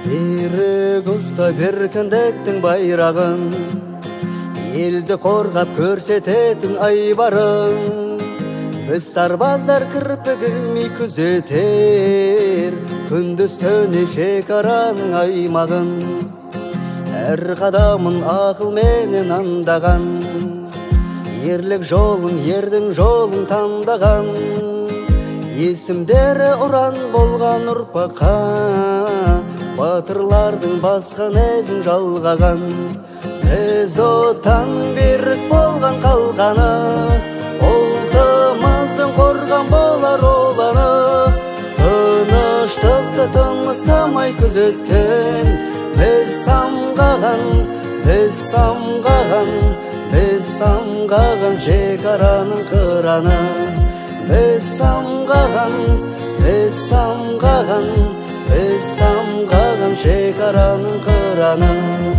Берік ұстап еркіндіктің байрағын, елді қорғап көрсететін айбарын. Біз сарбаздар кірпік ілмей күзетер, күндіз түні шекараның аймағын. Әр қадамын ақылменен андаған, ерлік жолын, ердің жолын таңдаған. Есімдері ұран болған ұрпаққа, батырлардың басқан әзін жалғаған. Біз отан берік болған қалғаны, ұлтымыздың қорған болар оланы. Тыныштықты тыныстамай күзеткен, біз самғаған, біз самғаған, біз самғаған шекараның қыраны. Біз самғаған, біз самғаған, біз самғаған шекараның қыраны.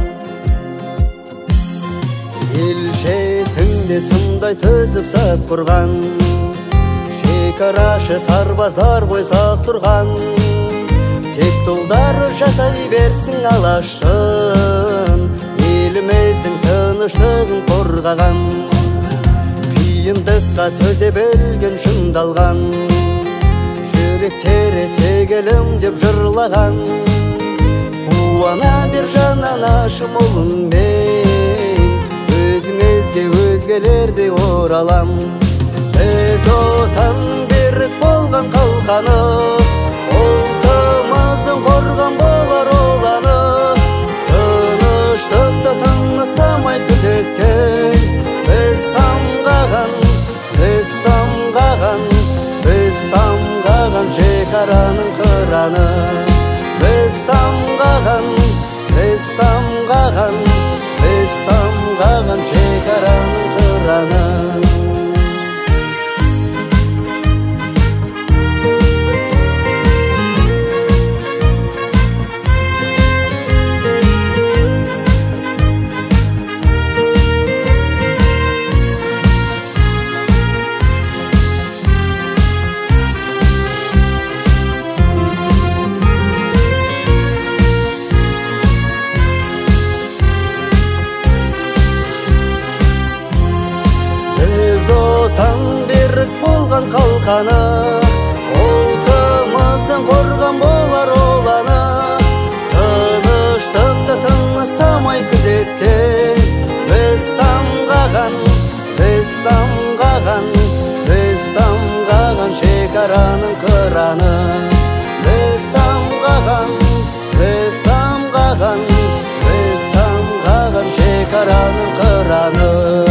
Ел шетіңде сымдай төзіп сап құрған, шекарашы сарбаздар бойсақ тұрған. Тек тұлдар жасай берсін алаштың, еліміздің тыныштығын қорғаған. Қиындыққа төзе білген шыңдалған, жүректері тегелім деп жырлаған. Қуана бер жанан ашым ұлыңмен, өзіңізге өзгелерде оралам. Біз отан берік болған қалқаны, ұлтымыздың қорған болар оланы. Тыныштықты тыныстамай күзеткен, біз самғаған, біз самғаған, біз самғаған шекараның қыраны. Біз самғаған, біз самғаған, біз самғаған шекараның қыраны. Отан берік болған қалқаны, ұлтымыздың қорған болар оланы. Тыныштықты тыныстамай күзеткен, біз самғаған, біз самғаған, біз самғаған шекараның қыраны. Біз самғаған, біз самғаған, біз самғаған шекараның қыраны.